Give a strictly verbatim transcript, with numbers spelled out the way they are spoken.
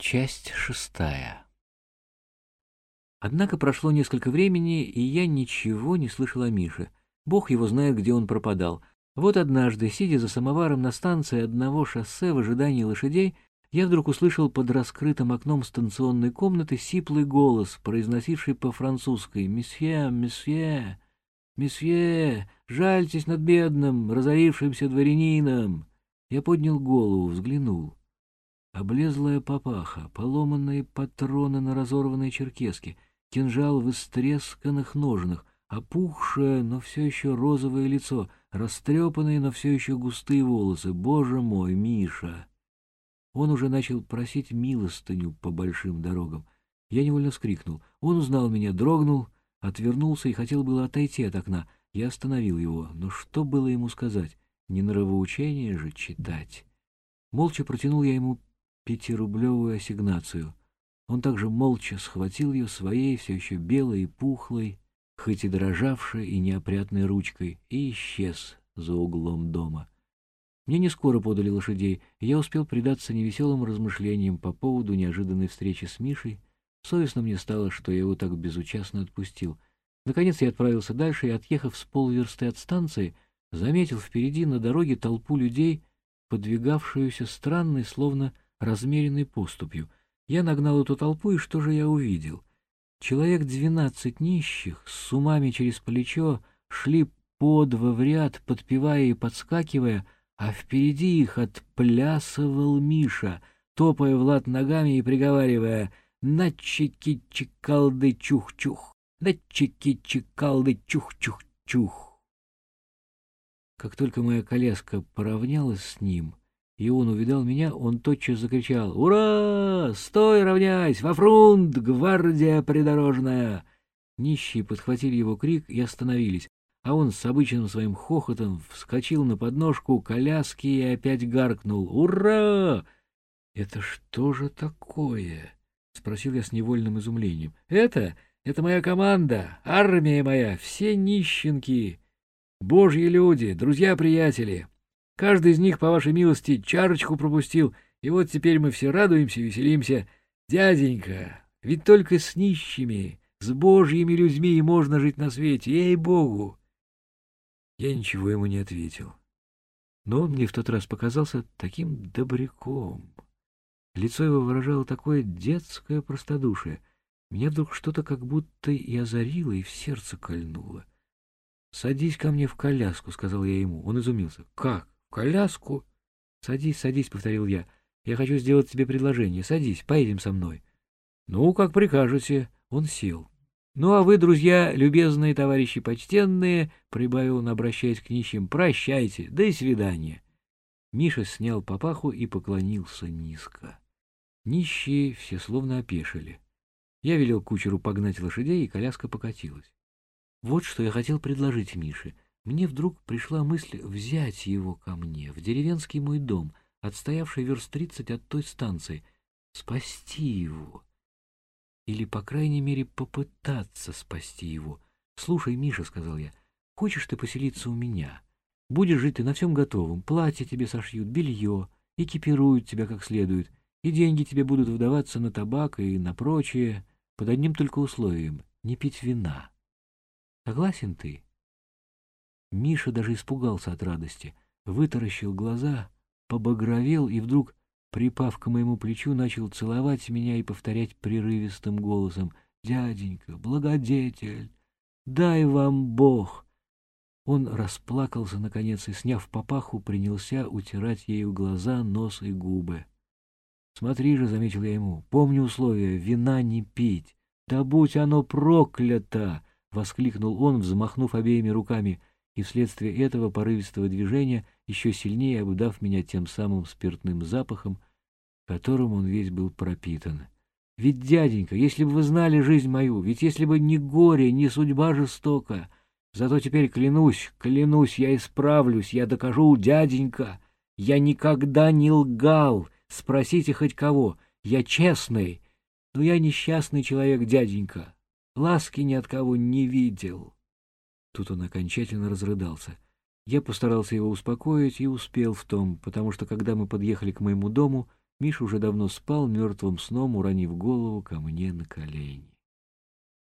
Часть шестая. Однако прошло несколько времени, и я ничего не слышал о Мише. Бог его знает, где он пропадал. Вот однажды, сидя за самоваром на станции одного шоссе в ожидании лошадей, я вдруг услышал под раскрытым окном станционной комнаты сиплый голос, произносивший по-французски «Месье, месье, месье, жальтесь над бедным, разорившимся дворянином». Я поднял голову, взглянул. Облезлая папаха, поломанные патроны на разорванной черкеске, кинжал в истресканных ножнах, опухшее, но все еще розовое лицо, растрепанные, но все еще густые волосы. Боже мой, Миша! Он уже начал просить милостыню по большим дорогам. Я невольно вскрикнул. Он узнал меня, дрогнул, отвернулся и хотел было отойти от окна. Я остановил его. Но что было ему сказать? Не нравоучение же читать. Молча протянул я ему пятирублевую ассигнацию. Он также молча схватил ее своей, все еще белой и пухлой, хоть и дрожавшей и неопрятной ручкой, и исчез за углом дома. Мне не скоро подали лошадей, и я успел предаться невеселым размышлениям по поводу неожиданной встречи с Мишей. Совестно мне стало, что я его так безучастно отпустил. Наконец я отправился дальше и, отъехав с полверсты от станции, заметил впереди на дороге толпу людей, подвигавшуюся странной, словно размеренной поступью. Я нагнал эту толпу, и что же я увидел? Человек двенадцать нищих с сумами через плечо шли по два в ряд, подпевая и подскакивая, а впереди их отплясывал Миша, топая в лад ногами и приговаривая «На чики-чикалды чух-чух! На чики-чикалды чух-чух-чух!». Как только моя коляска поравнялась с ним, и он увидал меня, он тотчас закричал «Ура! Стой, равняйсь! Во фрунт, гвардия придорожная!». Нищие подхватили его крик и остановились, а он с обычным своим хохотом вскочил на подножку коляски и опять гаркнул «Ура!». «Это что же такое?» — спросил я с невольным изумлением. «Это? Это моя команда, армия моя, все нищенки, божьи люди, друзья-приятели. Каждый из них, по вашей милости, чарочку пропустил, и вот теперь мы все радуемся и веселимся. Дяденька, ведь только с нищими, с божьими людьми и можно жить на свете, ей-богу!» Я ничего ему не ответил. Но он мне в тот раз показался таким добряком. Лицо его выражало такое детское простодушие. Меня вдруг что-то как будто и озарило, и в сердце кольнуло. «Садись ко мне в коляску», — сказал я ему. Он изумился. «Как? В коляску?» «Садись, садись», — повторил я. «Я хочу сделать тебе предложение. Садись, поедем со мной». «Ну, как прикажете». Он сел. «Ну, а вы, друзья, любезные товарищи почтенные», — прибавил он, обращаясь к нищим, — «прощайте, до свидания». Миша снял папаху и поклонился низко. Нищие все словно опешили. Я велел кучеру погнать лошадей, и коляска покатилась. Вот что я хотел предложить Мише. Мне вдруг пришла мысль взять его ко мне, в деревенский мой дом, отстоявший верст тридцать от той станции, спасти его. Или, по крайней мере, попытаться спасти его. «Слушай, Миша, — сказал я, — хочешь ты поселиться у меня? Будешь жить ты на всем готовом, платье тебе сошьют, белье, экипируют тебя как следует, и деньги тебе будут выдаваться на табак и на прочее, под одним только условием — не пить вина. Согласен ты?» Миша даже испугался от радости, вытаращил глаза, побагровел и вдруг, припав к моему плечу, начал целовать меня и повторять прерывистым голосом: «Дяденька, благодетель, дай вам Бог!» Он расплакался наконец и, сняв папаху, принялся утирать ею глаза, нос и губы. «Смотри же, — заметил я ему, — помни условия, вина не пить. Да будь оно проклято!» — воскликнул он, взмахнув обеими руками, и вследствие этого порывистого движения еще сильнее обдав меня тем самым спиртным запахом, которым он весь был пропитан. «Ведь, дяденька, если бы вы знали жизнь мою, ведь если бы не горе, не судьба жестока, зато теперь клянусь, клянусь, я исправлюсь, я докажу, дяденька, я никогда не лгал, спросите хоть кого, я честный, но я несчастный человек, дяденька, ласки ни от кого не видел». Тут он окончательно разрыдался. Я постарался его успокоить и успел в том, потому что, когда мы подъехали к моему дому, Миша уже давно спал мертвым сном, уронив голову ко мне на колени.